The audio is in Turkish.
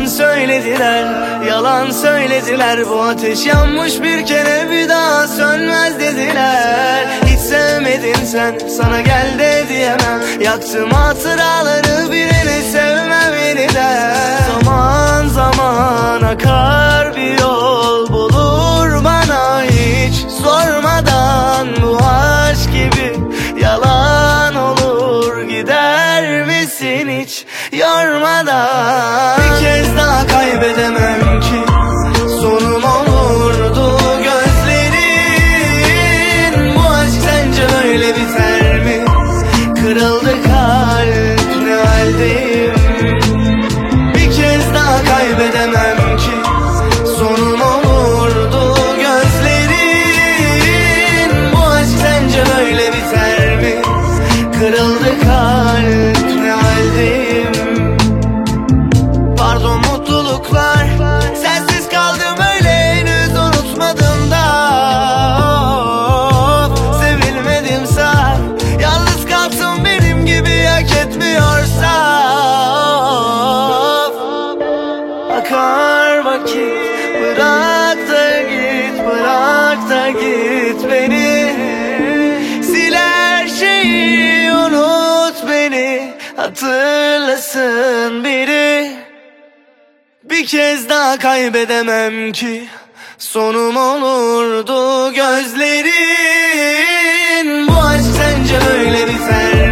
Yalan söylediler, yalan söylediler. Bu ateş yanmış bir kere, bir daha sönmez dediler. Hiç sevmedin sen, sana gel de diyemem. Yaktım hatıraları, birini sevmem yeniden. Zaman zaman akar bir yol, bulur bana hiç sormadan. Bu aşk gibi yalan olur, gider misin hiç yormadan? Bir kez daha kaybedemem ki, sonum olurdu gözlerin. Bu aşk sence böyle biter mi? Kırıldı kalp, ne haldeyim? Bir kez daha kaybedemem ki, sonum olurdu gözlerin. Bu aşk sence böyle biter mi? Kırıldı kalp, ne haldeyim? Pardon mutluluklar, sensiz kaldım öyle, henüz unutmadım da. Sevilmedim sağ, yalnız kalsın benim gibi, hak etmiyorsa. Akar vakit, bırak da git, bırak da git beni. Sil her şeyi, unut beni, hatırlasın biri. Bir kez daha kaybedemem ki, sonum olurdu gözlerin. Bu aşk sence böyle biter